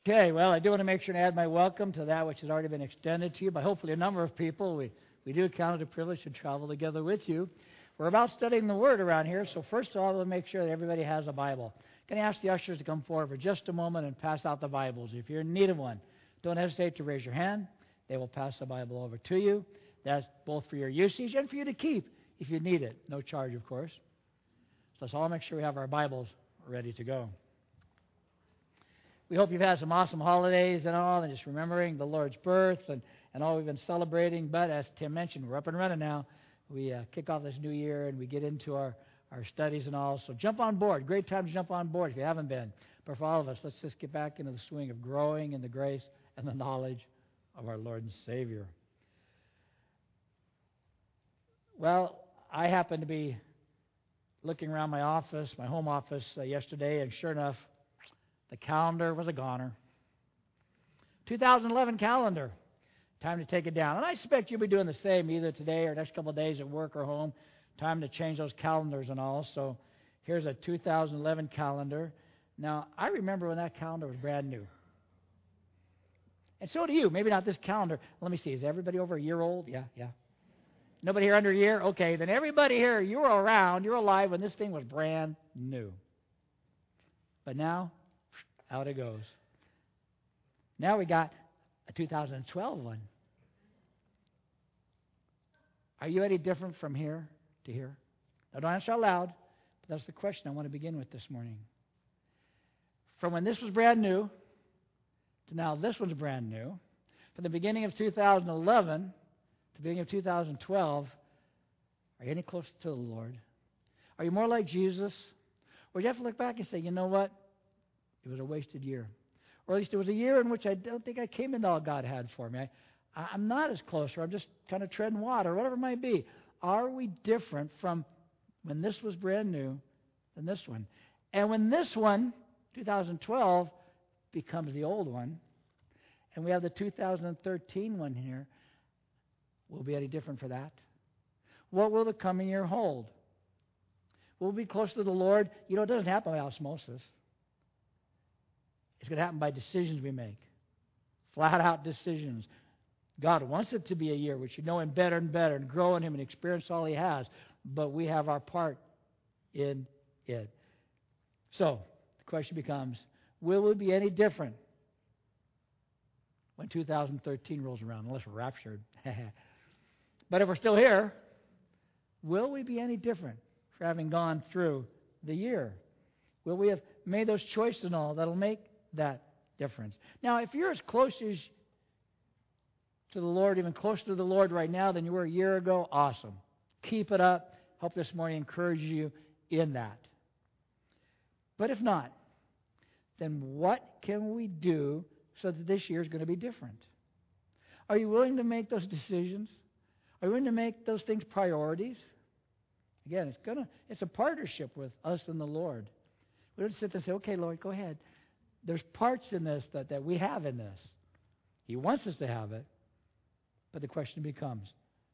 Okay, well, I do want to make sure to add my welcome to that which has already been extended to you by hopefully a number of people. We do count it a privilege to travel together with you. We're about studying the Word around here, so first of all, we'll make sure that everybody has a Bible. I'm going to ask the ushers to come forward for just a moment and pass out the Bibles. If you're in need of one, don't hesitate to raise your hand. They will pass the Bible over to you. That's both for your usage and for you to keep if you need it. No charge, of course. So let's all make sure we have our Bibles ready to go. We hope you've had some awesome holidays and all, and just remembering the Lord's birth and all we've been celebrating. But as Tim mentioned, we're up and running now. We kick off this new year and we get into our studies and all. So jump on board. Great time to jump on board if you haven't been. But for all of us, let's just get back into the swing of growing in the grace and the knowledge of our Lord and Savior. Well, I happened to be looking around my office, my home office yesterday, and sure enough, the calendar was a goner. 2011 calendar. Time to take it down. And I expect you'll be doing the same either today or next couple of days at work or home. Time to change those calendars and all. So here's a 2011 calendar. Now, I remember when that calendar was brand new. And so do you. Maybe not this calendar. Let me see. Is everybody over a year old? Yeah. Nobody here under a year? Okay, then everybody here, you were around, you were alive when this thing was brand new. But now, out it goes. Now we got a 2012 one. Are you any different from here to here? Now, don't answer out loud, but that's the question I want to begin with this morning. From when this was brand new to now this one's brand new, from the beginning of 2011 to the beginning of 2012, are you any closer to the Lord? Are you more like Jesus? Or do you have to look back and say, you know what? It was a wasted year. Or at least it was a year in which I don't think I came into all God had for me. I'm not as close, or I'm just kind of treading water, whatever it might be. Are we different from when this was brand new than this one? And when this one, 2012, becomes the old one, and we have the 2013 one here, will we be any different for that? What will the coming year hold? Will we be closer to the Lord? You know, it doesn't happen by osmosis. It's going to happen by decisions we make. Flat out decisions. God wants it to be a year which you know Him better and better and grow in Him and experience all He has. But we have our part in it. So, the question becomes, will we be any different when 2013 rolls around, unless we're raptured? But if we're still here, will we be any different for having gone through the year? Will we have made those choices and all that'll make that difference? Now, if you're as close as to the Lord, even closer to the Lord right now than you were a year ago, awesome. Keep it up. Hope this morning encourages you in that. But if not, then what can we do so that this year is going to be different? Are you willing to make those decisions? Are you willing to make those things priorities? Again, it's a partnership with us and the Lord. We don't sit there and say, okay, Lord, go ahead. There's parts in this that we have in this. He wants us to have it. But the question becomes,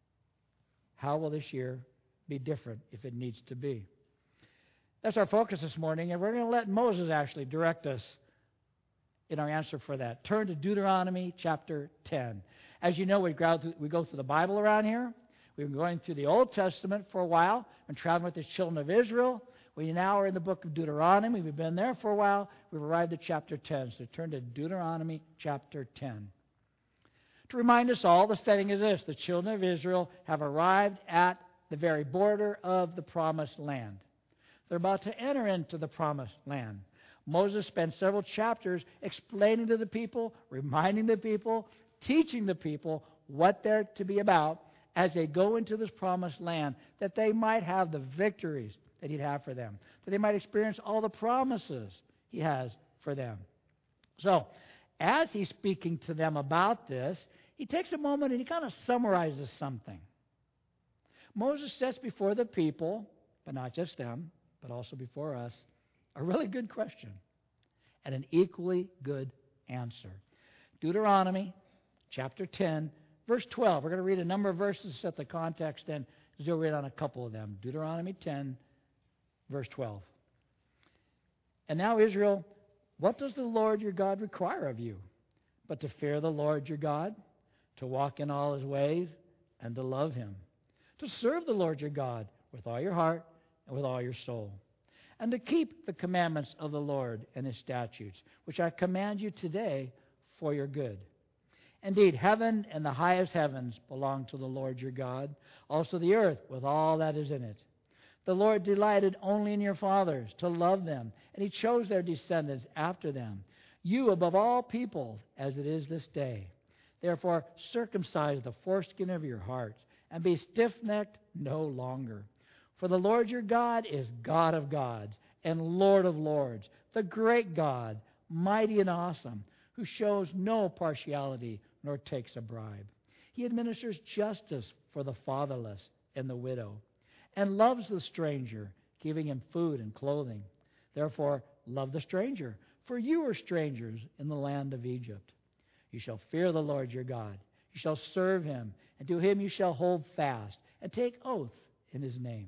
how will this year be different if it needs to be? That's our focus this morning, and we're going to let Moses actually direct us in our answer for that. Turn to Deuteronomy chapter 10. As you know, we go through the Bible around here. We've been going through the Old Testament for a while and traveling with the children of Israel. We now are in the book of Deuteronomy. We've been there for a while. We've arrived at chapter 10. So turn to Deuteronomy chapter 10. To remind us all, the setting is this. The children of Israel have arrived at the very border of the promised land. They're about to enter into the promised land. Moses spent several chapters explaining to the people, reminding the people, teaching the people what they're to be about as they go into this promised land, that they might have the victories that He'd have for them, that they might experience all the promises He has for them. So, as He's speaking to them about this, He takes a moment and He kind of summarizes something. Moses sets before the people, but not just them, but also before us, a really good question and an equally good answer. Deuteronomy chapter 10, verse 12. We're going to read a number of verses to set the context, and we'll read on a couple of them. Deuteronomy 10, verse 12. And now, Israel, What does the Lord your God require of you? But to fear the Lord your God, to walk in all his ways, and to love him, to serve the Lord your God with all your heart and with all your soul, and to keep the commandments of the Lord and his statutes, which I command you today for your good. Indeed, heaven and the highest heavens belong to the Lord your God, also the earth with all that is in it. The Lord delighted only in your fathers to love them, and he chose their descendants after them, you above all peoples, as it is this day. Therefore, circumcise the foreskin of your heart, and be stiff-necked no longer. For the Lord your God is God of gods and Lord of lords, the great God, mighty and awesome, who shows no partiality nor takes a bribe. He administers justice for the fatherless and the widow, and loves the stranger, giving him food and clothing. Therefore, love the stranger, for you are strangers in the land of Egypt. You shall fear the Lord your God. You shall serve him, and to him you shall hold fast, and take oath in his name.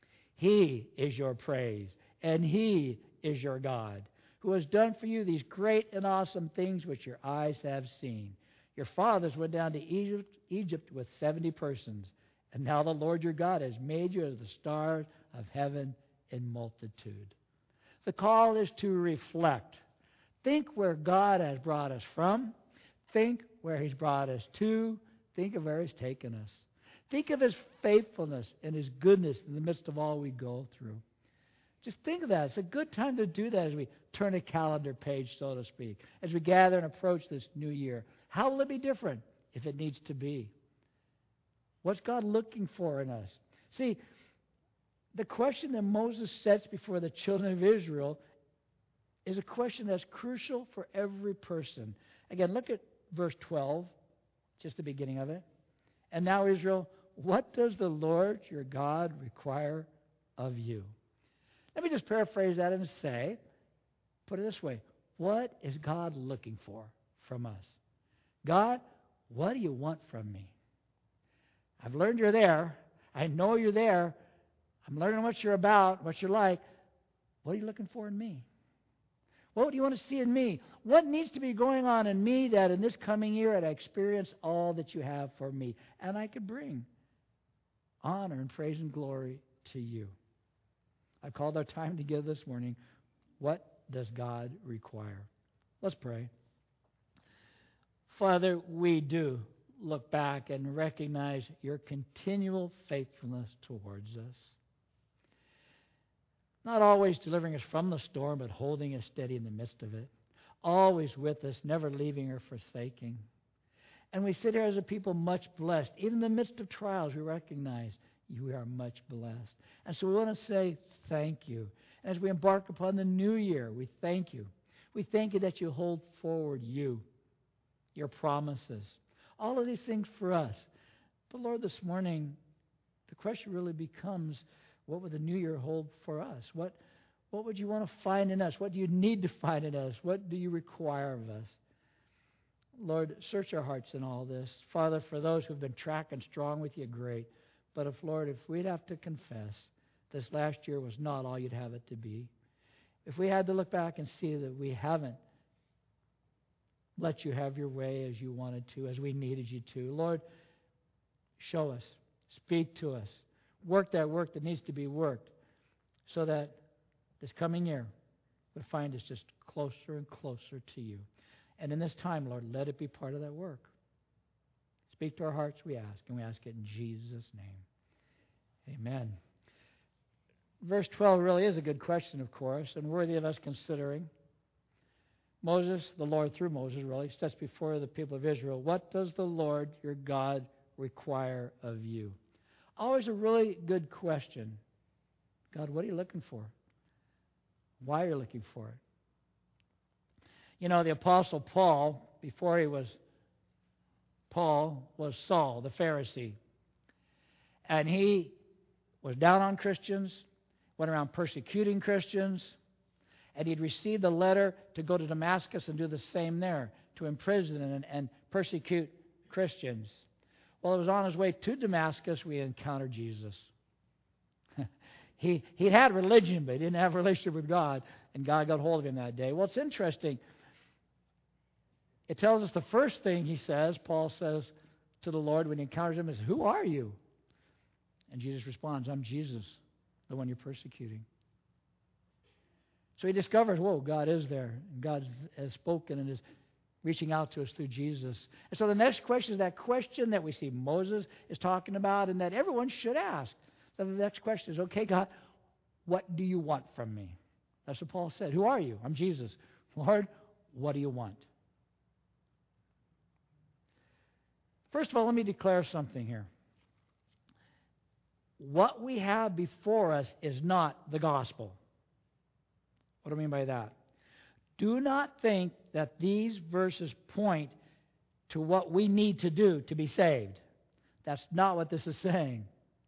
He is your praise, and he is your God, who has done for you these great and awesome things which your eyes have seen. Your fathers went down to Egypt with 70 persons, and now the Lord your God has made you as the stars of heaven in multitude. The call is to reflect. Think where God has brought us from. Think where he's brought us to. Think of where he's taken us. Think of his faithfulness and his goodness in the midst of all we go through. Just think of that. It's a good time to do that as we turn a calendar page, so to speak, as we gather and approach this new year. How will it be different if it needs to be? What's God looking for in us? See, the question that Moses sets before the children of Israel is a question that's crucial for every person. Again, look at verse 12, just the beginning of it. And now, Israel, what does the Lord your God require of you? Let me just paraphrase that and say, put it this way, what is God looking for from us? God, what do you want from me? I've learned you're there. I know you're there. I'm learning what you're about, what you're like. What are you looking for in me? What do you want to see in me? What needs to be going on in me that in this coming year I experience all that you have for me, and I could bring honor and praise and glory to you? I called our time together this morning, what does God require? Let's pray. Father, we do look back and recognize your continual faithfulness towards us. Not always delivering us from the storm, but holding us steady in the midst of it. Always with us, never leaving or forsaking. And we sit here as a people much blessed. Even in the midst of trials, we recognize you are much blessed. And so we want to say thank you. And as we embark upon the new year, we thank you. We thank you that you hold forward you, your promises, all of these things for us. But Lord, this morning, the question really becomes, what would the new year hold for us? What would you want to find in us? What do you need to find in us? What do you require of us? Lord, search our hearts in all this. Father, for those who've been tracking strong with you, great. But if we'd have to confess this last year was not all you'd have it to be, if we had to look back and see that we haven't let you have your way as you wanted to, as we needed you to, Lord, show us, speak to us, work that work that needs to be worked so that this coming year would find us just closer and closer to you. And in this time, Lord, let it be part of that work. Speak to our hearts, we ask, and we ask it in Jesus' name. Amen. Verse 12 really is a good question, of course, and worthy of us considering. Moses, the Lord through Moses really, sets before the people of Israel, what does the Lord your God require of you? Always a really good question. God, what are you looking for? Why are you looking for it? You know, the Apostle Paul, before he was Paul, was Saul, the Pharisee. And he was down on Christians, went around persecuting Christians, and he'd received a letter to go to Damascus and do the same there, to imprison and persecute Christians. Well, it was on his way to Damascus we encountered Jesus. He had religion, but he didn't have a relationship with God, and God got hold of him that day. Well, it's interesting. It tells us the first thing he says, Paul says to the Lord when he encounters him, is, "Who are you?" And Jesus responds, "I'm Jesus, the one you're persecuting." So he discovers, whoa, God is there. And God has spoken and is reaching out to us through Jesus. And so the next question is that question that we see Moses is talking about and that everyone should ask. So the next question is, okay, God, what do you want from me? That's what Paul said. Who are you? I'm Jesus. Lord, what do you want? First of all, let me declare something here. What we have before us is not the gospel. What do I mean by that? Do not think that these verses point to what we need to do to be saved. That's not what this is saying.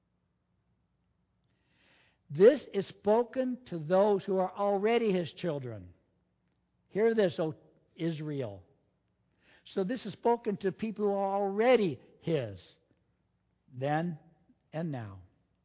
This is spoken to those who are already His children. Hear this, O Israel. So this is spoken to people who are already His, then and now.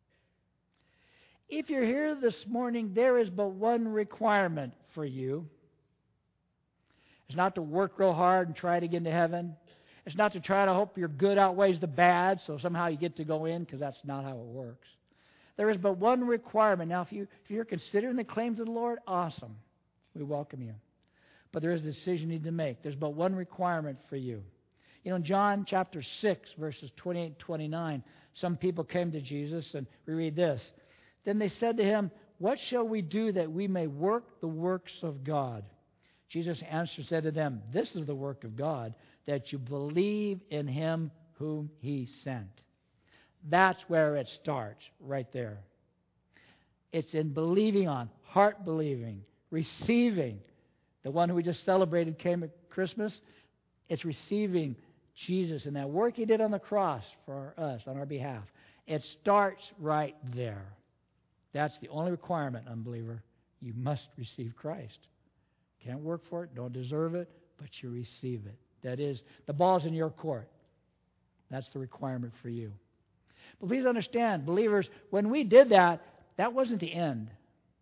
If you're here this morning, there is but one requirement for you. It's not to work real hard and try to get into heaven. It's not to try to hope your good outweighs the bad, so somehow you get to go in, because that's not how it works. There is but one requirement. Now, if you're considering the claims of the Lord, awesome. We welcome you. But there is a decision you need to make. There's but one requirement for you. You know, in John chapter 6, verses 28 and 29, some people came to Jesus, and we read this. Then they said to him, "What shall we do that we may work the works of God?" Jesus answered and said to them, "This is the work of God, that you believe in Him whom He sent." That's where it starts, right there. It's in believing on, heart believing, receiving. The one who we just celebrated came at Christmas. It's receiving Jesus and that work He did on the cross for us, on our behalf. It starts right there. That's the only requirement, unbeliever. You must receive Christ. Can't work for it, don't deserve it, but you receive it. That is, the ball's in your court. That's the requirement for you. But please understand, believers, when we did that, that wasn't the end.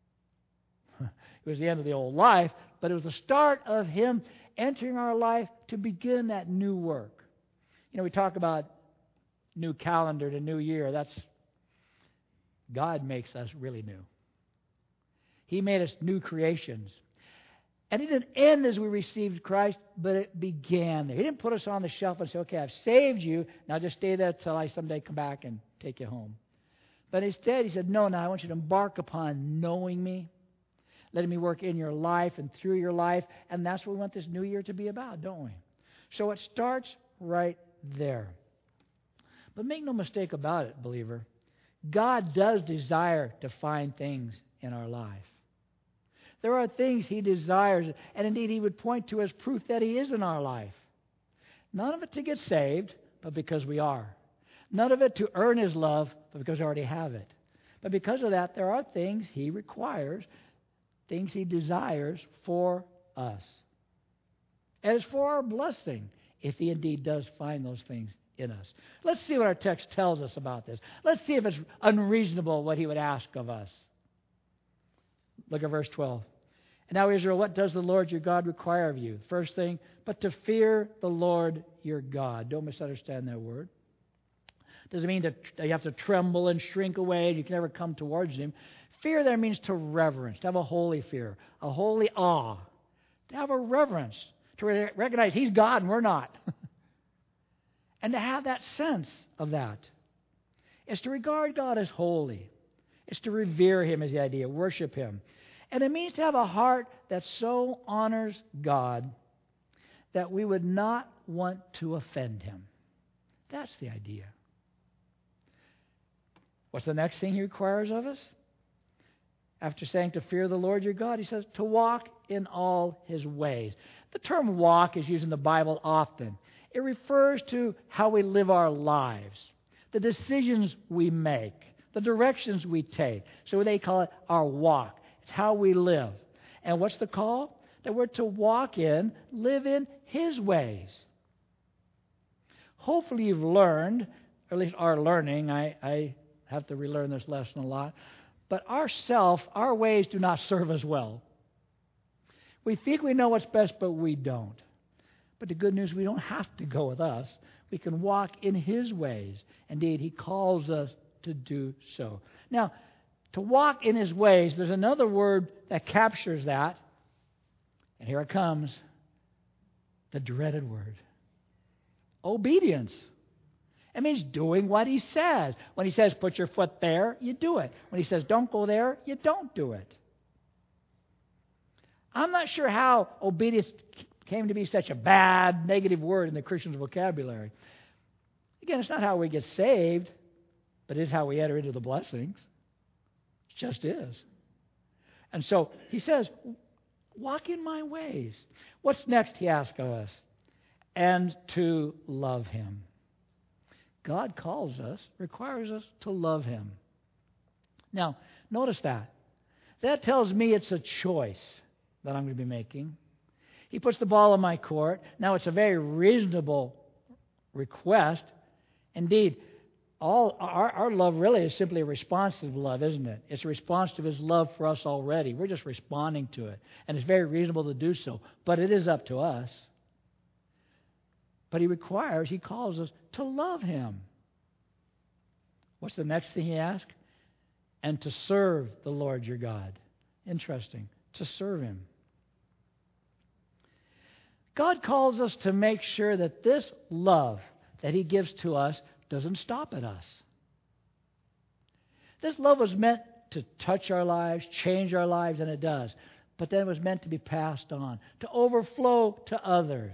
It was the end of the old life, but it was the start of Him entering our life to begin that new work. You know, we talk about new calendar to new year. That's God makes us really new. He made us new creations. And it didn't end as we received Christ, but it began there. He didn't put us on the shelf and say, "Okay, I've saved you. Now just stay there till I someday come back and take you home." But instead, He said, "No, now I want you to embark upon knowing me, letting me work in your life and through your life." And that's what we want this new year to be about, don't we? So it starts right there. But make no mistake about it, believer. God does desire to find things in our life. There are things He desires, and indeed He would point to as proof that He is in our life. None of it to get saved, but because we are. None of it to earn His love, but because we already have it. But because of that, there are things He requires, things He desires for us. And it's for our blessing, if He indeed does find those things in us. Let's see what our text tells us about this. Let's see if it's unreasonable what He would ask of us. Look at verse 12. "And now, Israel, what does the Lord your God require of you?" First thing, but to fear the Lord your God. Don't misunderstand that word. Doesn't mean that you have to tremble and shrink away and you can never come towards Him. Fear there means to reverence, to have a holy fear, a holy awe, to have a reverence, to recognize He's God and we're not. And to have that sense of that. It's to regard God as holy. It's to revere Him is the idea, worship Him. And it means to have a heart that so honors God that we would not want to offend Him. That's the idea. What's the next thing He requires of us? After saying to fear the Lord your God, He says to walk in all His ways. The term walk is used in the Bible often. It refers to how we live our lives, the decisions we make, the directions we take. So they call it our walk. It's how we live. And what's the call? That we're to walk in, live in His ways. Hopefully you've learned, or at least are learning. I have to relearn this lesson a lot. But our ways do not serve us well. We think we know what's best, but we don't. But the good news, we don't have to go with us. We can walk in His ways. Indeed, He calls us to do so. Now, to walk in His ways, there's another word that captures that. And here it comes. The dreaded word. Obedience. It means doing what He says. When He says, put your foot there, you do it. When He says, don't go there, you don't do it. I'm not sure how obedience came to be such a bad, negative word in the Christian's vocabulary. Again, it's not how we get saved, but it is how we enter into the blessings. It just is. And so He says, walk in my ways. What's next, He asks of us? And to love Him. God calls us, requires us to love Him. Now, notice that. That tells me it's a choice that I'm going to be making. He puts the ball in my court. Now, it's a very reasonable request. Indeed, all our love really is simply a responsive love, isn't it? It's a response to His love for us already. We're just responding to it. And it's very reasonable to do so. But it is up to us. But He calls us to love Him. What's the next thing He asks? And to serve the Lord your God. Interesting. To serve Him. God calls us to make sure that this love that He gives to us doesn't stop at us. This love was meant to touch our lives, change our lives, and it does. But then it was meant to be passed on, to overflow to others.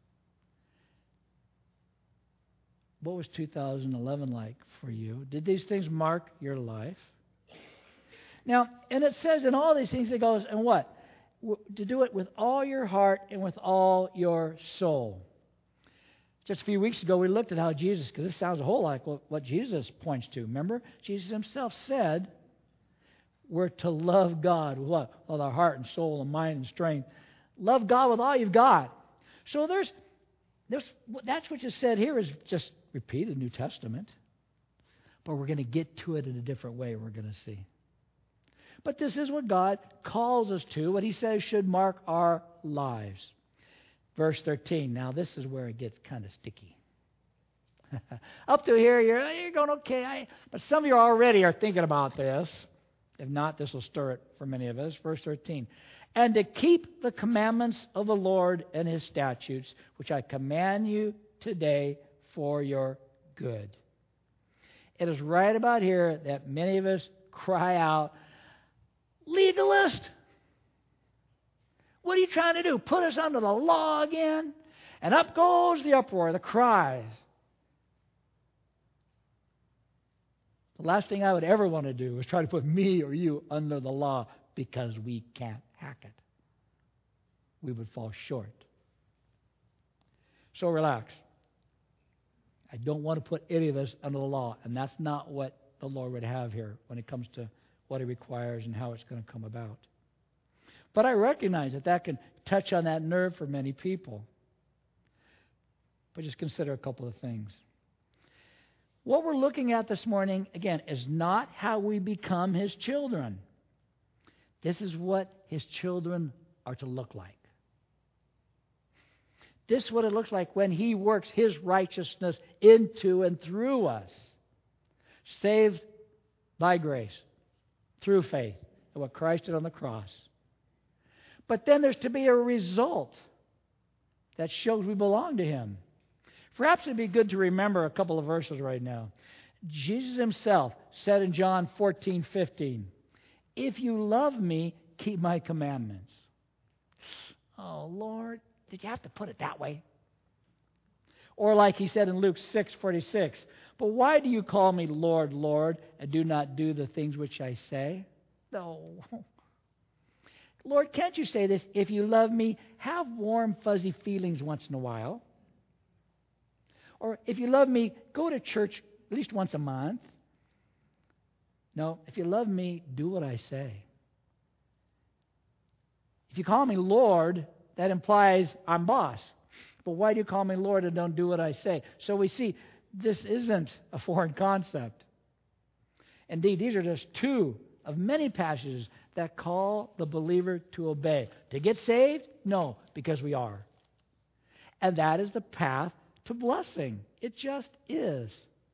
What was 2011 like for you? Did these things mark your life? Now, and it says in all these things, it goes, and what? To do it with all your heart and with all your soul. Just a few weeks ago, we looked at how Jesus, because this sounds a whole lot like what Jesus points to. Remember? Jesus Himself said we're to love God with what? With our heart and soul and mind and strength. Love God with all you've got. So that's what you said here is just repeated New Testament. But we're going to get to it in a different way, we're going to see. But this is what God calls us to, what He says should mark our lives. Verse 13. Now, this is where it gets kind of sticky. Up to here, you're going, okay. But some of you already are thinking about this. If not, this will stir it for many of us. Verse 13. And to keep the commandments of the Lord and His statutes, which I command you today for your good. It is right about here that many of us cry out, legalist! What are you trying to do? Put us under the law again? And up goes the uproar, the cries. The last thing I would ever want to do is try to put me or you under the law because we can't hack it. We would fall short. So relax. I don't want to put any of us under the law, and that's not what the Lord would have here when it comes to what He requires and how it's going to come about. But I recognize that can touch on that nerve for many people. But just consider a couple of things. What we're looking at this morning, again, is not how we become His children. This is what His children are to look like. This is what it looks like when He works His righteousness into and through us. Saved by grace, through faith, in what Christ did on the cross. But then there's to be a result that shows we belong to Him. Perhaps it'd be good to remember a couple of verses right now. Jesus Himself said in John 14:15, if you love me, keep my commandments. Oh, Lord, did you have to put it that way? Or like He said in Luke 6:46, but why do you call me Lord, Lord, and do not do the things which I say? No. Lord, can't you say this? If you love me, have warm, fuzzy feelings once in a while. Or if you love me, go to church at least once a month. No, if you love me, do what I say. If you call me Lord, that implies I'm boss. But why do you call me Lord and don't do what I say? So we see this isn't a foreign concept. Indeed, these are just two of many passages that call the believer to obey. To get saved? No, because we are. And that is the path to blessing. It just is.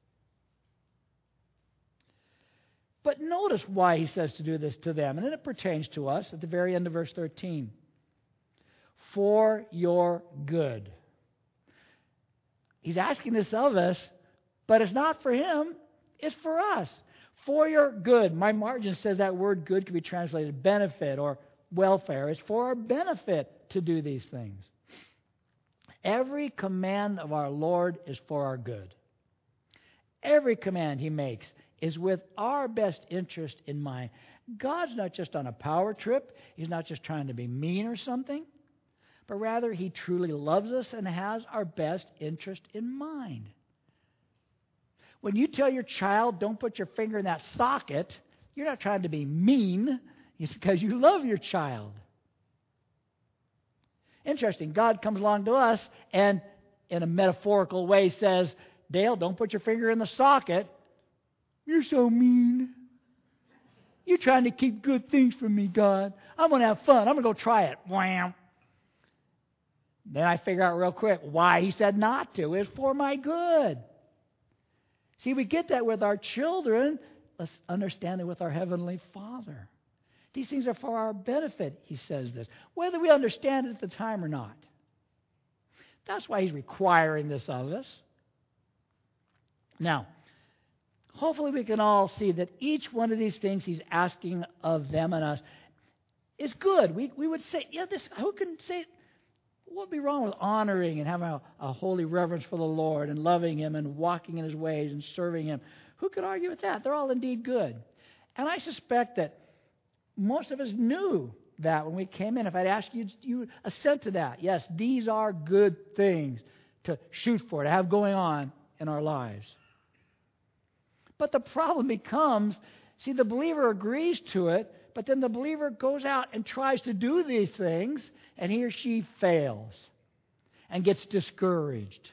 But notice why he says to do this to them. And it pertains to us at the very end of verse 13. For your good. He's asking this of us, but it's not for him, it's for us. For your good. My margin says that word good can be translated benefit or welfare. It's for our benefit to do these things. Every command of our Lord is for our good. Every command he makes is with our best interest in mind. God's not just on a power trip. He's not just trying to be mean or something. But rather, he truly loves us and has our best interest in mind. When you tell your child, don't put your finger in that socket, you're not trying to be mean. It's because you love your child. Interesting. God comes along to us and, in a metaphorical way, says, Dale, don't put your finger in the socket. You're so mean. You're trying to keep good things from me, God. I'm going to have fun. I'm going to go try it. Wham. Then I figure out real quick why he said not to. It's for my good. See, we get that with our children. Let's understand it with our Heavenly Father. These things are for our benefit, he says this, whether we understand it at the time or not. That's why he's requiring this of us. Now, hopefully we can all see that each one of these things he's asking of them and us is good. We would say, yeah, this, who can say, what would be wrong with honoring and having a holy reverence for the Lord and loving him and walking in his ways and serving him? Who could argue with that? They're all indeed good. And I suspect that most of us knew that when we came in. If I'd asked you, you would assent to that. Yes, these are good things to shoot for, to have going on in our lives. But the problem becomes, see, the believer agrees to it, but then the believer goes out and tries to do these things, and he or she fails and gets discouraged.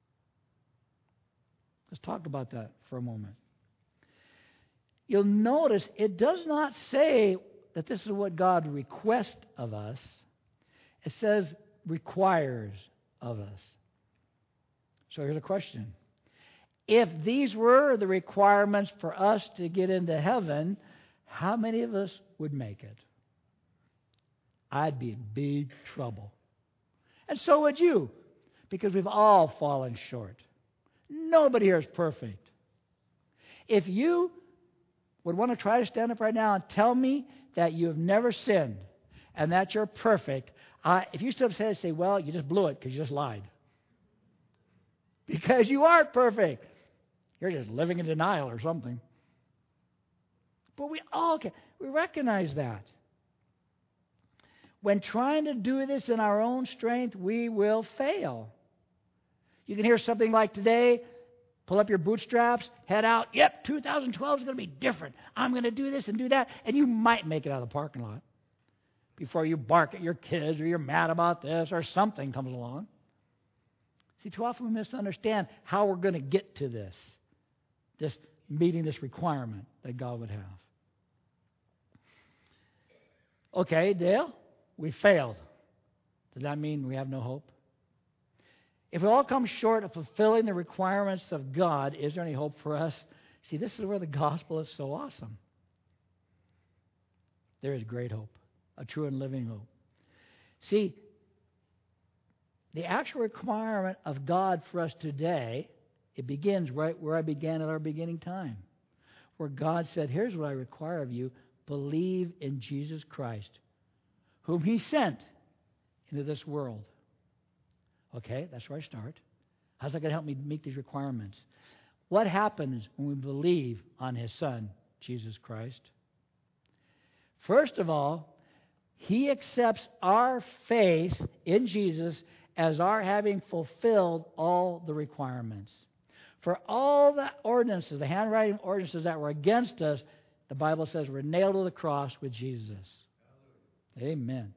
Let's talk about that for a moment. You'll notice it does not say that this is what God requests of us. It says requires of us. So here's a question. If these were the requirements for us to get into heaven, how many of us would make it? I'd be in big trouble. And so would you, because we've all fallen short. Nobody here is perfect. If you would want to try to stand up right now and tell me that you have never sinned and that you're perfect, if you stood up and say, well, you just blew it because you just lied. Because you aren't perfect. You're just living in denial or something. But we all can. We recognize that. When trying to do this in our own strength, we will fail. You can hear something like today, pull up your bootstraps, head out. Yep, 2012 is going to be different. I'm going to do this and do that. And you might make it out of the parking lot before you bark at your kids or you're mad about this or something comes along. See, too often we misunderstand how we're going to get to this meeting this requirement that God would have. Okay, Dale, we failed. Does that mean we have no hope? If we all come short of fulfilling the requirements of God, is there any hope for us? See, this is where the gospel is so awesome. There is great hope, a true and living hope. See, the actual requirement of God for us today, it begins right where I began at our beginning time, where God said, here's what I require of you. Believe in Jesus Christ, whom he sent into this world. Okay, that's where I start. How's that going to help me meet these requirements? What happens when we believe on his Son, Jesus Christ? First of all, he accepts our faith in Jesus as our having fulfilled all the requirements. For all the ordinances, the handwriting ordinances that were against us, the Bible says were nailed to the cross with Jesus. Amen.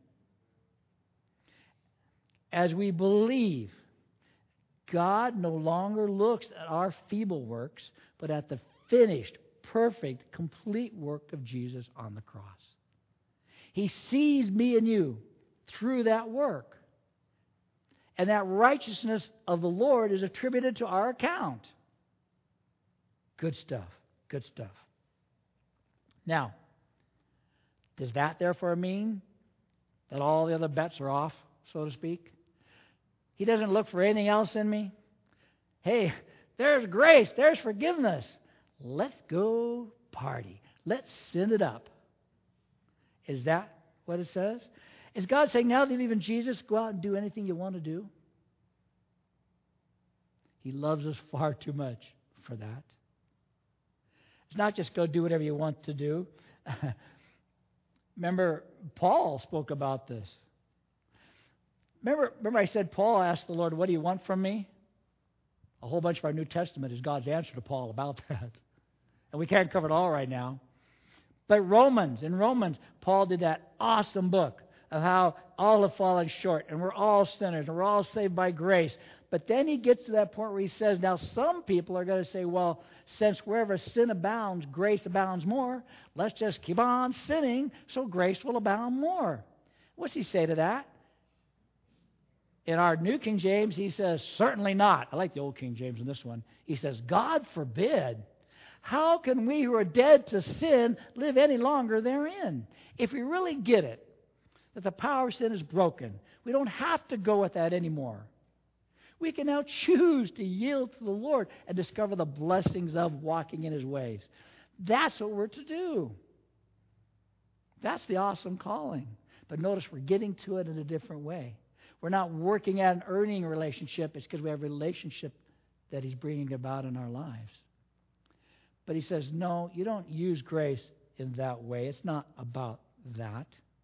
As we believe, God no longer looks at our feeble works, but at the finished, perfect, complete work of Jesus on the cross. He sees me and you through that work. And that righteousness of the Lord is attributed to our account. Good stuff. Good stuff. Now, does that therefore mean that all the other bets are off, so to speak? He doesn't look for anything else in me? Hey, there's grace, there's forgiveness. Let's go party. Let's send it up. Is that what it says? Is God saying, now that you believe in Jesus, go out and do anything you want to do? He loves us far too much for that. It's not just go do whatever you want to do. Remember, Paul spoke about this. Remember I said Paul asked the Lord, what do you want from me? A whole bunch of our New Testament is God's answer to Paul about that. And we can't cover it all right now. But in Romans, Paul did that awesome book of how all have fallen short and we're all sinners and we're all saved by grace. But then he gets to that point where he says, now some people are going to say, well, since wherever sin abounds, grace abounds more. Let's just keep on sinning so grace will abound more. What's he say to that? In our New King James, he says, certainly not. I like the old King James in this one. He says, God forbid. How can we who are dead to sin live any longer therein? If we really get it, that the power of sin is broken, we don't have to go with that anymore. We can now choose to yield to the Lord and discover the blessings of walking in His ways. That's what we're to do. That's the awesome calling. But notice we're getting to it in a different way. We're not working at an earning relationship. It's because we have a relationship that He's bringing about in our lives. But He says, no, you don't use grace in that way. It's not about that.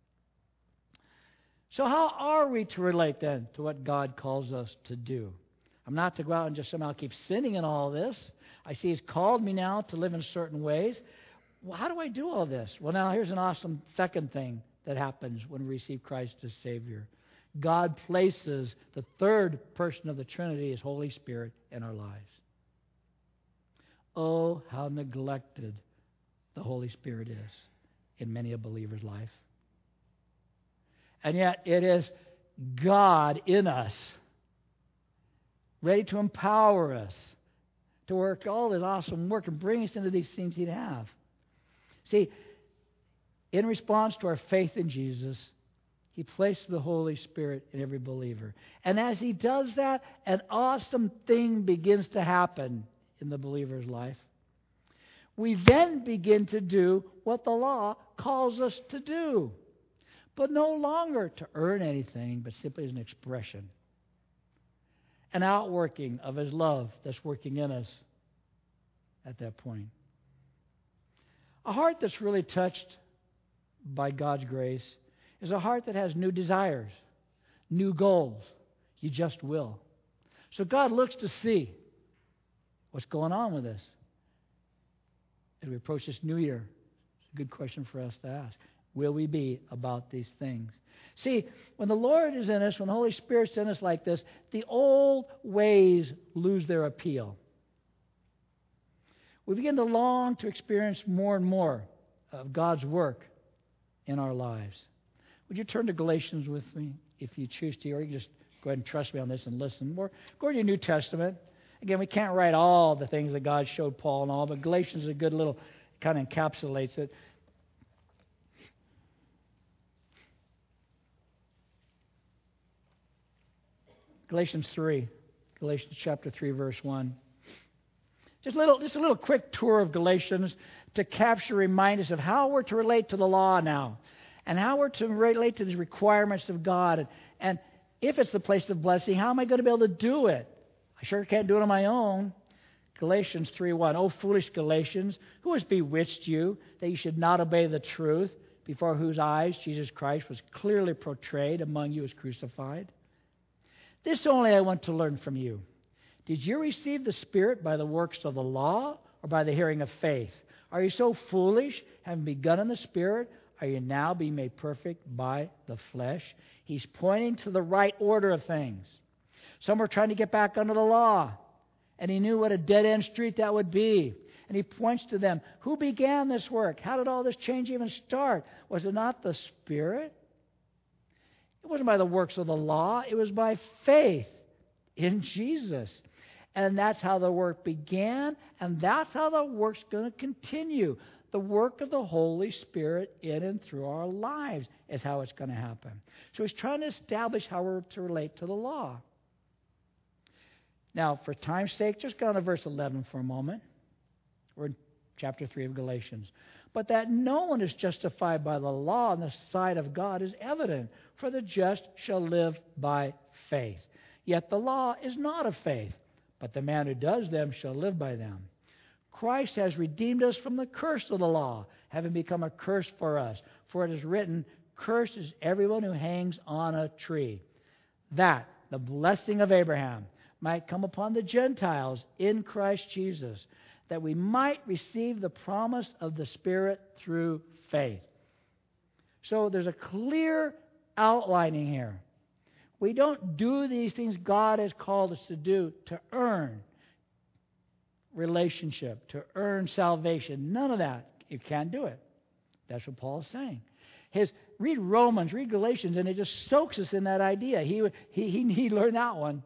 So how are we to relate then to what God calls us to do? I'm not to go out and just somehow keep sinning in all this. I see He's called me now to live in certain ways. Well, how do I do all this? Well, now here's an awesome second thing that happens when we receive Christ as Savior. God places the third person of the Trinity, His Holy Spirit, in our lives. Oh, how neglected the Holy Spirit is in many a believer's life. And yet it is God in us, ready to empower us to work all this awesome work and bring us into these things He'd have. See, in response to our faith in Jesus, He placed the Holy Spirit in every believer. And as He does that, an awesome thing begins to happen in the believer's life. We then begin to do what the law calls us to do, but no longer to earn anything, but simply as an expression, an outworking of His love that's working in us at that point. A heart that's really touched by God's grace is a heart that has new desires, new goals. You just will. So God looks to see what's going on with us as we approach this new year. It's a good question for us to ask. Will we be about these things? See, when the Lord is in us, when the Holy Spirit's in us like this, the old ways lose their appeal. We begin to long to experience more and more of God's work in our lives. Would you turn to Galatians with me if you choose to, or you can just go ahead and trust me on this and listen. Or go to your New Testament. Again, we can't write all the things that God showed Paul and all, but Galatians is a good little, kind of encapsulates it. Galatians chapter 3, verse 1. Just a little quick tour of Galatians to capture, remind us of how we're to relate to the law now, and how we're to relate to these requirements of God. And if it's the place of blessing, how am I going to be able to do it? I sure can't do it on my own. Galatians 3:1. O foolish Galatians, who has bewitched you that you should not obey the truth, before whose eyes Jesus Christ was clearly portrayed among you as crucified? This only I want to learn from you. Did you receive the Spirit by the works of the law or by the hearing of faith? Are you so foolish, having begun in the Spirit, are you now being made perfect by the flesh? He's pointing to the right order of things. Some were trying to get back under the law, and he knew what a dead-end street that would be. And he points to them. Who began this work? How did all this change even start? Was it not the Spirit? It wasn't by the works of the law. It was by faith in Jesus. And that's how the work began, and that's how the work's going to continue. The work of the Holy Spirit in and through our lives is how it's going to happen. So he's trying to establish how we're to relate to the law. Now, for time's sake, just go on to verse 11 for a moment. We're in chapter 3 of Galatians. But that no one is justified by the law on the side of God is evident, for the just shall live by faith. Yet the law is not of faith, but the man who does them shall live by them. Christ has redeemed us from the curse of the law, having become a curse for us. For it is written, cursed is everyone who hangs on a tree, that the blessing of Abraham might come upon the Gentiles in Christ Jesus, that we might receive the promise of the Spirit through faith. So there's a clear outlining here. We don't do these things God has called us to do to earn relationship, to earn salvation. None of that. You can't do it. That's what Paul is saying. Read Romans, read Galatians, and it just soaks us in that idea. He learned that one.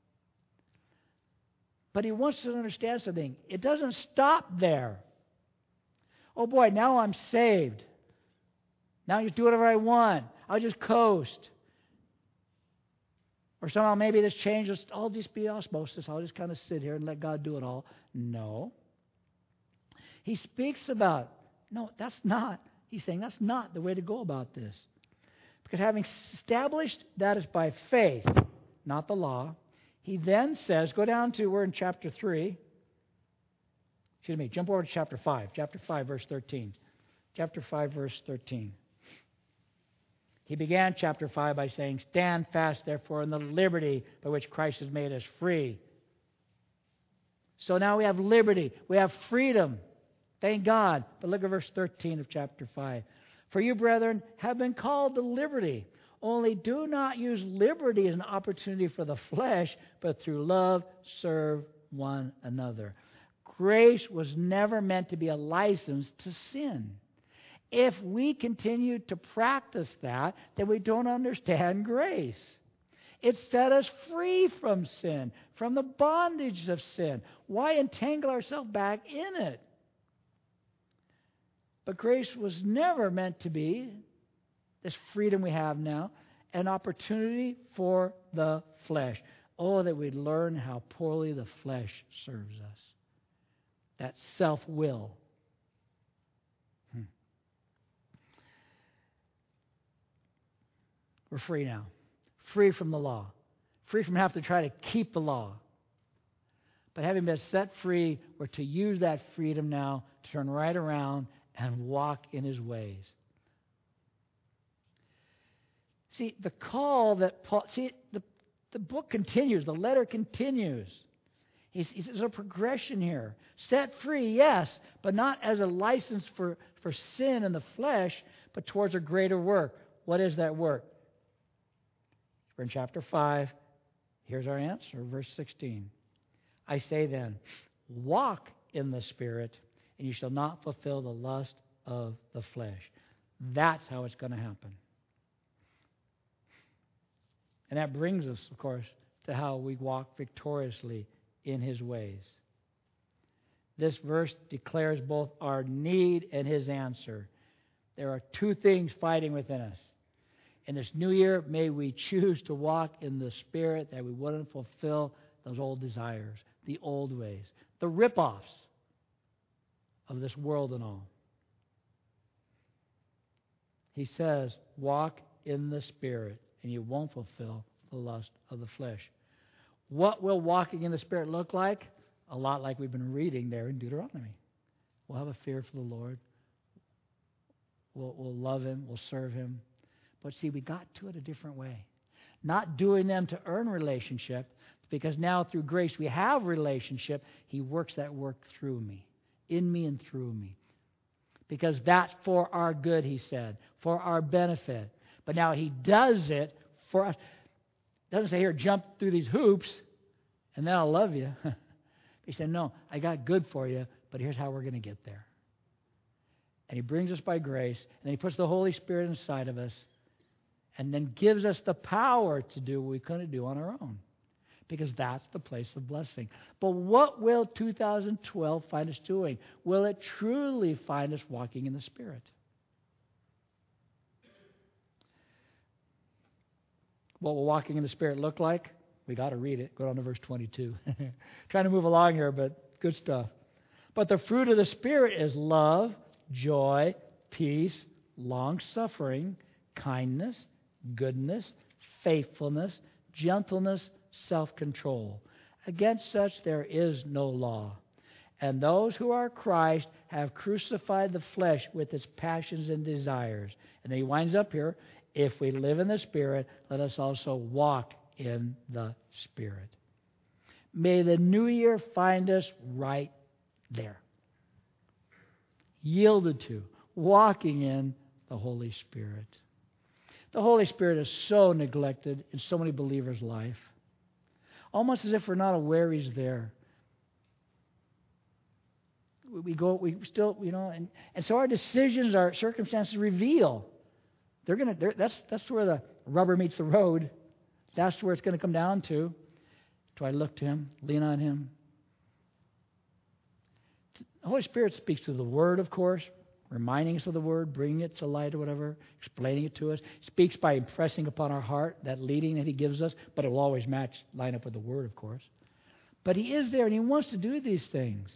But he wants to understand something. It doesn't stop there. Oh boy, now I'm saved. Now I just do whatever I want. I'll just coast. Or somehow maybe this changes. I'll just be osmosis. I'll just kind of sit here and let God do it all. No. He speaks about, no, that's not. He's saying that's not the way to go about this. Because having established that is by faith, not the law, he then says, go down to, we're in chapter 3. Excuse me, jump over to chapter 5. Chapter 5, verse 13. Chapter 5, verse 13. He began chapter 5 by saying, stand fast, therefore, in the liberty by which Christ has made us free. So now we have liberty. We have freedom. Thank God. But look at verse 13 of chapter 5. For you, brethren, have been called to liberty. Only do not use liberty as an opportunity for the flesh, but through love serve one another. Grace was never meant to be a license to sin. If we continue to practice that, then we don't understand grace. It set us free from sin, from the bondage of sin. Why entangle ourselves back in it? But grace was never meant to be, this freedom we have now, an opportunity for the flesh. Oh, that we'd learn how poorly the flesh serves us. That self-will. We're free now. Free from the law. Free from having to try to keep the law. But having been set free, we're to use that freedom now to turn right around and walk in His ways. See, the call that Paul... See, the book continues. The letter continues. There's a progression here. Set free, yes, but not as a license for sin in the flesh, but towards a greater work. What is that work? We're in chapter 5. Here's our answer, verse 16. I say then, walk in the Spirit, and you shall not fulfill the lust of the flesh. That's how it's going to happen. And that brings us, of course, to how we walk victoriously in His ways. This verse declares both our need and His answer. There are two things fighting within us. In this new year, may we choose to walk in the Spirit that we wouldn't fulfill those old desires, the old ways, the rip-offs of this world and all. He says, walk in the Spirit, and you won't fulfill the lust of the flesh. What will walking in the Spirit look like? A lot like we've been reading there in Deuteronomy. We'll have a fear for the Lord. We'll love Him. We'll serve Him. But see, we got to it a different way. Not doing them to earn relationship, because now through grace we have relationship. He works that work through me, in me and through me. Because that's for our good, He said, for our benefit. But now He does it for us. He doesn't say, here, jump through these hoops, and then I'll love you. He said, no, I got good for you but here's how we're going to get there. And He brings us by grace, and He puts the Holy Spirit inside of us, and then gives us the power to do what we couldn't do on our own. Because that's the place of blessing. But what will 2012 find us doing? Will it truly find us walking in the Spirit? What will walking in the Spirit look like? We got to read it. Go down to verse 22. Trying to move along here, but good stuff. But the fruit of the Spirit is love, joy, peace, long-suffering, kindness, goodness, faithfulness, gentleness, self-control. Against such there is no law. And those who are Christ have crucified the flesh with its passions and desires. And then he winds up here, if we live in the Spirit, let us also walk in the Spirit. May the new year find us right there. Yielded to, walking in the Holy Spirit. The Holy Spirit is so neglected in so many believers' life. Almost as if we're not aware He's there. We still, and so our decisions, our circumstances reveal. That's where the rubber meets the road. That's where it's going to come down to. Do I look to Him, lean on Him? The Holy Spirit speaks through the Word, of course, reminding us of the Word, bringing it to light or whatever, explaining it to us. He speaks by impressing upon our heart that leading that He gives us, but it will always line up with the Word, of course. But He is there, and He wants to do these things.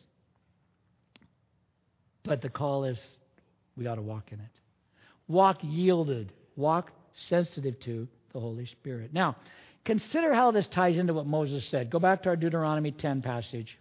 But the call is, we got to walk in it. Walk yielded. Walk sensitive to the Holy Spirit. Now, consider how this ties into what Moses said. Go back to our Deuteronomy 10 passage.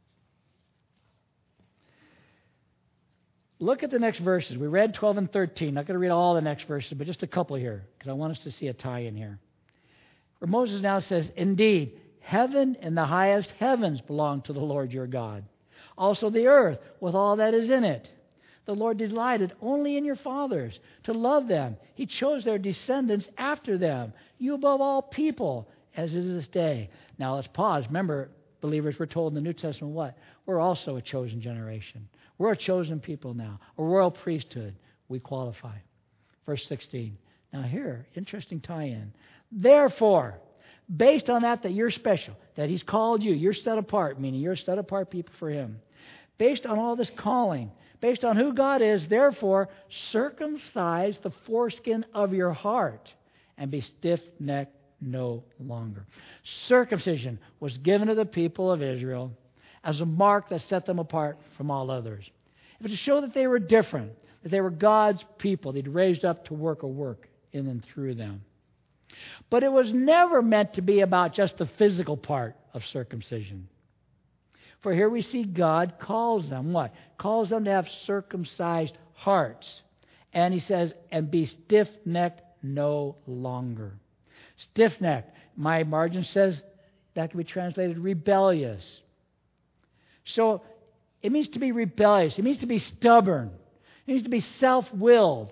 Look at the next verses. We read 12 and 13. Not going to read all the next verses, but just a couple here, because I want us to see a tie in here. Where Moses now says, indeed, heaven and the highest heavens belong to the Lord your God. Also the earth with all that is in it. The Lord delighted only in your fathers to love them. He chose their descendants after them, you above all people, as is this day. Now let's pause. Remember, believers, we're told in the New Testament what? We're also a chosen generation. We're a chosen people now, a royal priesthood. We qualify. Verse 16. Now here, interesting tie-in. Therefore, based on that you're special, that He's called you, you're set apart, meaning you're set apart people for Him. Based on all this calling, based on who God is, therefore, circumcise the foreskin of your heart and be stiff-necked no longer. Circumcision was given to the people of Israel as a mark that set them apart from all others. It was to show that they were different, that they were God's people. They'd raised up to work a work in and through them. But it was never meant to be about just the physical part of circumcision. For here we see God calls them what? Calls them to have circumcised hearts. And He says, and be stiff-necked no longer. Stiff-necked. My margin says that can be translated rebellious. So it means to be rebellious. It means to be stubborn. It means to be self-willed.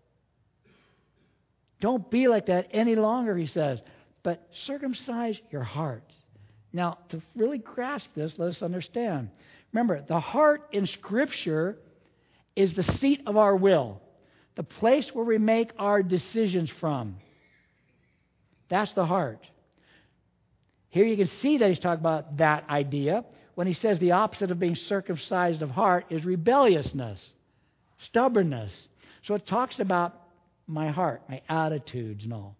Don't be like that any longer, he says, but circumcise your heart. Now, to really grasp this, let us understand. Remember, the heart in Scripture is the seat of our will, the place where we make our decisions from. That's the heart. Here you can see that he's talking about that idea when he says the opposite of being circumcised of heart is rebelliousness, stubbornness. So it talks about my heart, my attitudes and all.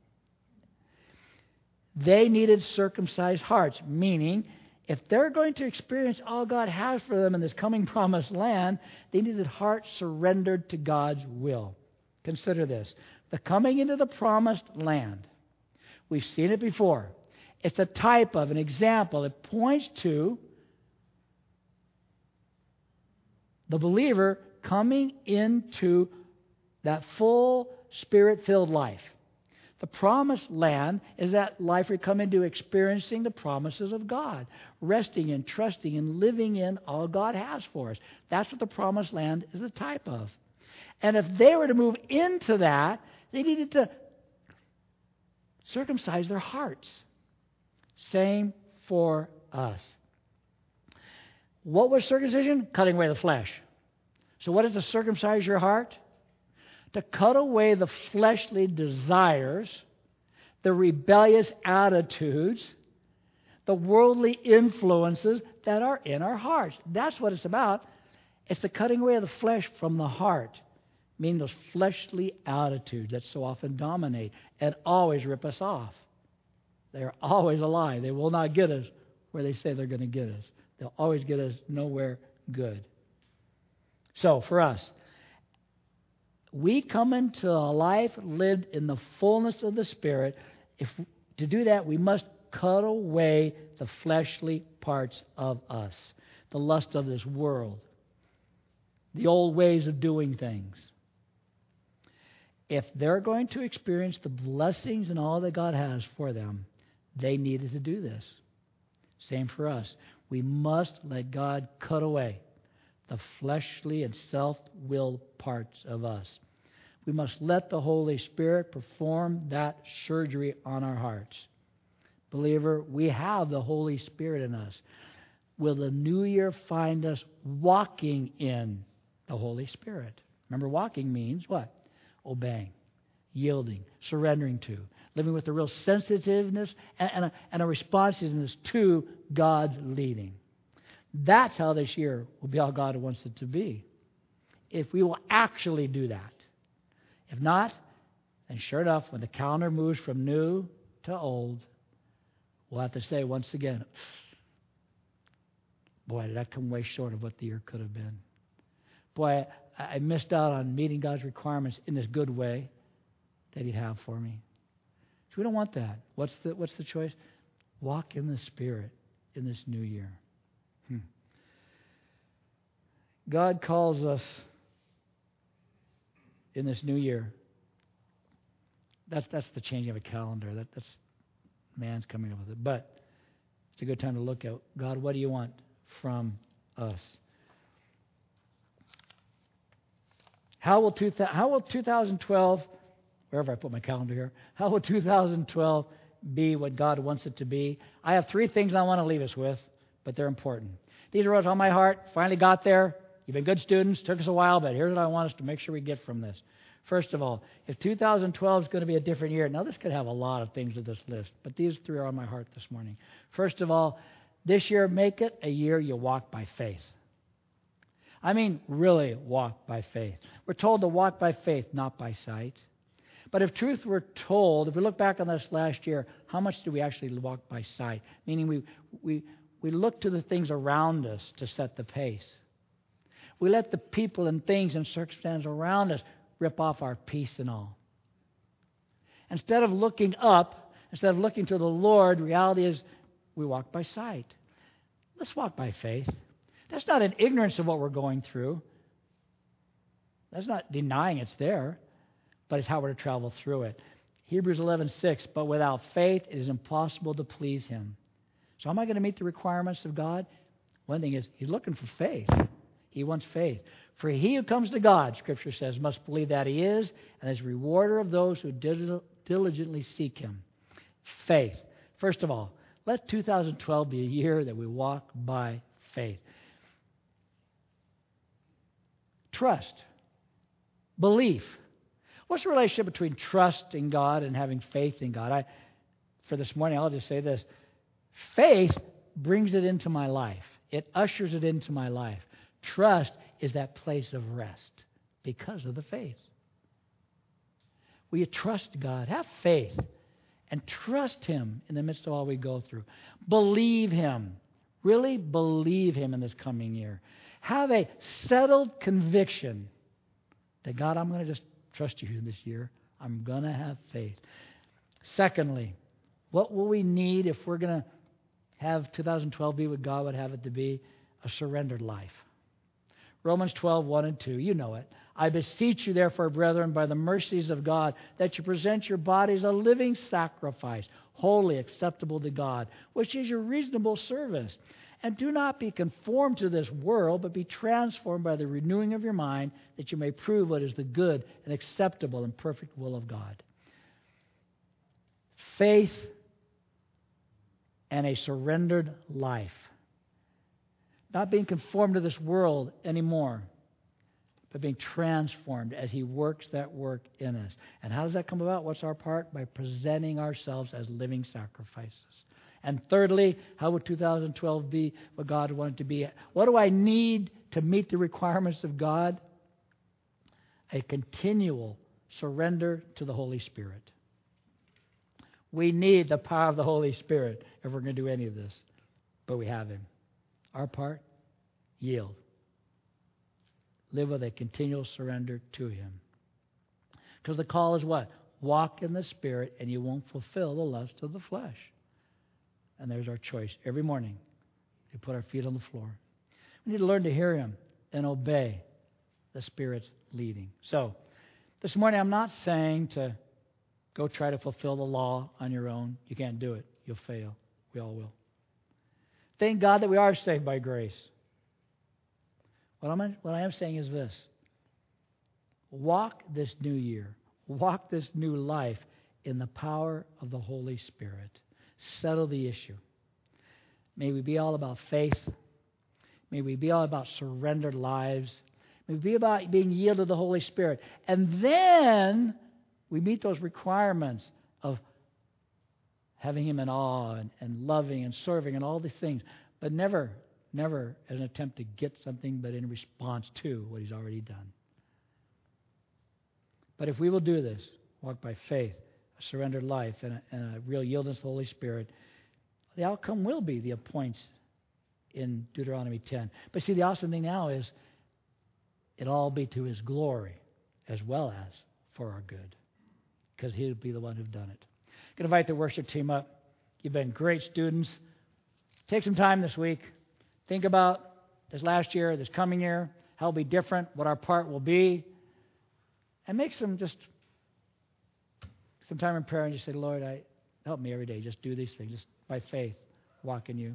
They needed circumcised hearts, meaning if they're going to experience all God has for them in this coming promised land, they needed hearts surrendered to God's will. Consider this. The coming into the promised land, we've seen it before. It's a type of, an example. It points to the believer coming into that full Spirit-filled life. The promised land is that life we come into experiencing the promises of God, resting in, trusting and living in all God has for us. That's what the promised land is a type of. And if they were to move into that, they needed to circumcise their hearts. Same for us. What was circumcision? Cutting away the flesh. So what is to circumcise your heart? To cut away the fleshly desires, the rebellious attitudes, the worldly influences that are in our hearts. That's what it's about. It's the cutting away of the flesh from the heart, meaning those fleshly attitudes that so often dominate and always rip us off. They're always a lie. They will not get us where they say they're going to get us. They'll always get us nowhere good. So, for us, we come into a life lived in the fullness of the Spirit. To do that, we must cut away the fleshly parts of us, the lust of this world, the old ways of doing things. If they're going to experience the blessings and all that God has for them, they needed to do this. Same for us. We must let God cut away the fleshly and self-willed parts of us. We must let the Holy Spirit perform that surgery on our hearts. Believer, we have the Holy Spirit in us. Will the new year find us walking in the Holy Spirit? Remember, walking means what? Obeying, yielding, surrendering to, living with a real sensitiveness and a responsiveness to God's leading. That's how this year will be all God wants it to be. If we will actually do that. If not, then sure enough, when the calendar moves from new to old, we'll have to say once again, boy, did I come way short of what the year could have been. Boy, I missed out on meeting God's requirements in this good way that He'd have for me. So we don't want that. What's the choice? Walk in the Spirit in this new year. God calls us in this new year. That's the changing of a calendar. That's man's coming up with it. But it's a good time to look at, God, what do you want from us? How will 2012, wherever I put my calendar here, how will 2012 be what God wants it to be? I have 3 things I want to leave us with, but they're important. These are what's on my heart. Finally got there. You've been good students. Took us a while, but here's what I want us to make sure we get from this. First of all, if 2012 is going to be a different year, now this could have a lot of things to this list, but these 3 are on my heart this morning. First of all, this year, make it a year you walk by faith. I mean, really walk by faith. We're told to walk by faith, not by sight. But if truth were told, if we look back on this last year, how much do we actually walk by sight? Meaning we look to the things around us to set the pace. We let the people and things and circumstances around us rip off our peace and all. Instead of looking up, instead of looking to the Lord, reality is we walk by sight. Let's walk by faith. That's not an ignorance of what we're going through. That's not denying it's there, but it's how we're to travel through it. Hebrews 11:6, but without faith it is impossible to please Him. So how am I going to meet the requirements of God? One thing is, He's looking for faith. He wants faith. For he who comes to God, Scripture says, must believe that He is, and is a rewarder of those who diligently seek Him. Faith. First of all, let 2012 be a year that we walk by faith. Trust. Belief. What's the relationship between trust in God and having faith in God? For this morning, I'll just say this. Faith brings it into my life. It ushers it into my life. Trust is that place of rest because of the faith. Will you trust God? Have faith and trust Him in the midst of all we go through. Believe Him. Really believe Him in this coming year. Have a settled conviction that, God, I'm going to just trust You this year. I'm going to have faith. Secondly, what will we need if we're going to have 2012 be what God would have it to be? A surrendered life. Romans 12:1-2, you know it. I beseech you, therefore, brethren, by the mercies of God, that you present your bodies a living sacrifice, holy, acceptable to God, which is your reasonable service. And do not be conformed to this world, but be transformed by the renewing of your mind, that you may prove what is the good and acceptable and perfect will of God. Faith and a surrendered life. Not being conformed to this world anymore, but being transformed as He works that work in us. And how does that come about? What's our part? By presenting ourselves as living sacrifices. And thirdly, how would 2012 be what God wanted to be? What do I need to meet the requirements of God? A continual surrender to the Holy Spirit. We need the power of the Holy Spirit if we're going to do any of this. But we have Him. Our part? Yield. Live with a continual surrender to Him. Because the call is what? Walk in the Spirit and you won't fulfill the lust of the flesh. And there's our choice every morning. We put our feet on the floor. We need to learn to hear Him and obey the Spirit's leading. So, this morning I'm not saying to go try to fulfill the law on your own. You can't do it. You'll fail. We all will. Thank God that we are saved by grace. What I am saying is this. Walk this new year. Walk this new life in the power of the Holy Spirit. Settle the issue. May we be all about faith. May we be all about surrendered lives. May we be about being yielded to the Holy Spirit. And then we meet those requirements of having Him in awe and loving and serving and all these things. But never as an attempt to get something, but in response to what He's already done. But if we will do this, walk by faith, a surrendered life, and a real yieldedness to the Holy Spirit, the outcome will be the appoints in Deuteronomy 10. But see, the awesome thing now is it'll all be to His glory as well as for our good, because He'll be the one who's done it. I'm going to invite the worship team up. You've been great students. Take some time this week. Think about this last year, this coming year, how it'll be different, what our part will be, and make some time in prayer and just say, Lord, help me every day. Just do these things, just by faith, walk in You.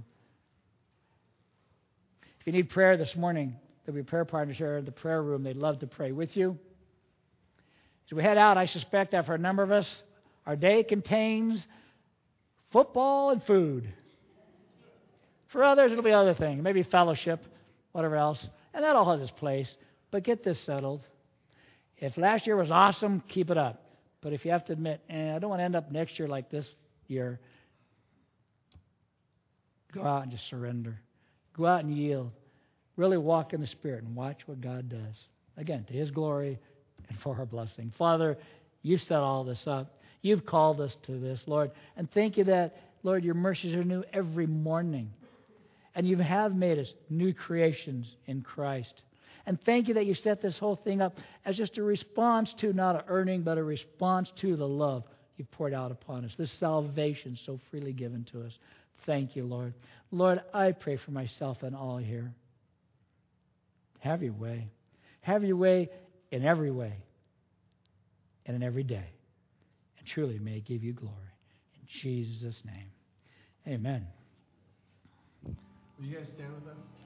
If you need prayer this morning, there'll be prayer partners here in the prayer room. They'd love to pray with you. As we head out, I suspect that for a number of us, our day contains football and food. For others, it'll be other things, maybe fellowship, whatever else. And that all has its place. But get this settled. If last year was awesome, keep it up. But if you have to admit, I don't want to end up next year like this year, go out and just surrender. Go out and yield. Really walk in the Spirit and watch what God does. Again, to His glory and for our blessing. Father, You set all this up. You've called us to this, Lord. And thank You that, Lord, Your mercies are new every morning. And You have made us new creations in Christ. And thank You that You set this whole thing up as just a response to, not an earning, but a response to the love You've poured out upon us. This salvation so freely given to us. Thank You, Lord. Lord, I pray for myself and all here. Have Your way. Have Your way in every way and in every day. And truly may it give You glory. In Jesus' name. Amen. Will you guys stand with us?